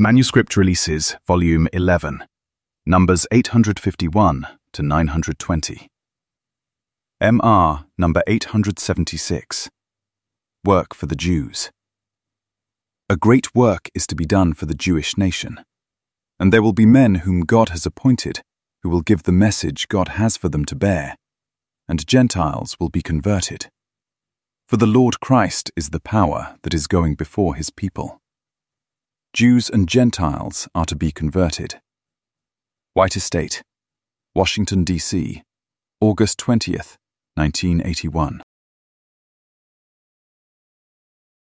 Manuscript Releases, Volume 11, Numbers 851 to 920. MR number 876. Work for the Jews. A great work is to be done for the Jewish nation, and there will be men whom God has appointed who will give the message God has for them to bear, and Gentiles will be converted. For the Lord Christ is the power that is going before his people. Jews and Gentiles are to be converted. White Estate, Washington, D.C., August 20th, 1981.